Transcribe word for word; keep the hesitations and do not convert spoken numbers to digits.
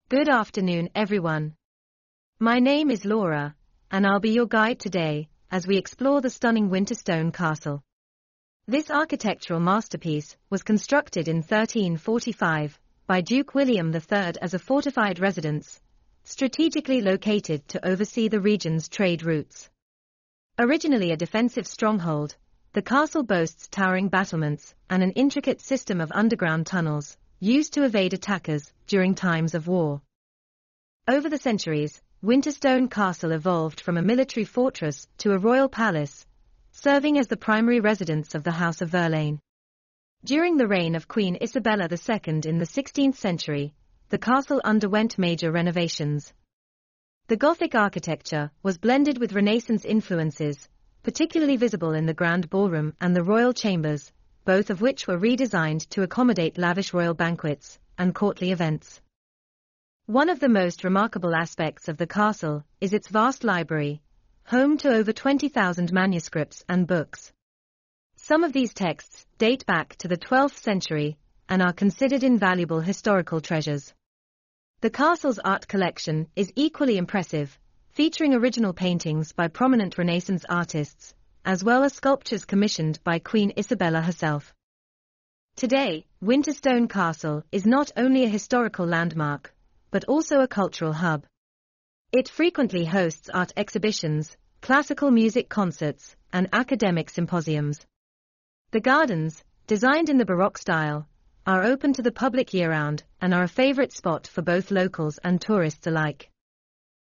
Good afternoon, everyone. My name is Laura, and I'll be your guide today as we explore the stunning Winterstone Castle. This architectural masterpiece was constructed in thirteen forty-five by Duke William the Third as a fortified residence, strategically located to oversee the region's trade routes. Originally a defensive stronghold, the castle boasts towering battlements and an intricate system of underground tunnels, used to evade attackers during times of war. Over the centuries, Winterstone Castle evolved from a military fortress to a royal palace, serving as the primary residence of the House of Verlaine. During the reign of Queen Isabella the Second in the sixteenth century, the castle underwent major renovations. The Gothic architecture was blended with Renaissance influences, particularly visible in the Grand Ballroom and the Royal Chambers, both of which were redesigned to accommodate lavish royal banquets and courtly events. One of the most remarkable aspects of the castle is its vast library, home to over twenty thousand manuscripts and books. Some of these texts date back to the twelfth century and are considered invaluable historical treasures. The castle's art collection is equally impressive, featuring original paintings by prominent Renaissance artists, as well as sculptures commissioned by Queen Isabella herself. Today, Winterstone Castle is not only a historical landmark, but also a cultural hub. It frequently hosts art exhibitions, classical music concerts, and academic symposiums. The gardens, designed in the Baroque style, are open to the public year-round and are a favorite spot for both locals and tourists alike.